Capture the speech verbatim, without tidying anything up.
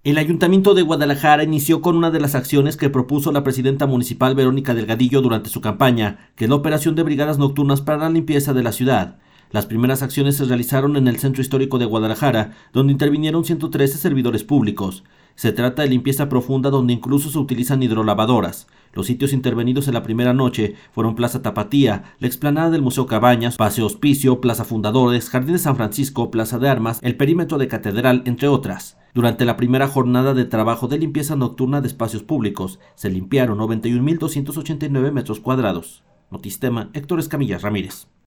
El Ayuntamiento de Guadalajara inició con una de las acciones que propuso la presidenta municipal Verónica Delgadillo durante su campaña, que es la operación de brigadas nocturnas para la limpieza de la ciudad. Las primeras acciones se realizaron en el Centro Histórico de Guadalajara, donde intervinieron ciento trece servidores públicos. Se trata de limpieza profunda donde incluso se utilizan hidrolavadoras. Los sitios intervenidos en la primera noche fueron Plaza Tapatía, la explanada del Museo Cabañas, Paseo Hospicio, Plaza Fundadores, Jardín de San Francisco, Plaza de Armas, el perímetro de Catedral, entre otras. Durante la primera jornada de trabajo de limpieza nocturna de espacios públicos, se limpiaron noventa y un mil doscientos ochenta y nueve metros cuadrados. Notistema, Héctor Escamilla Ramírez.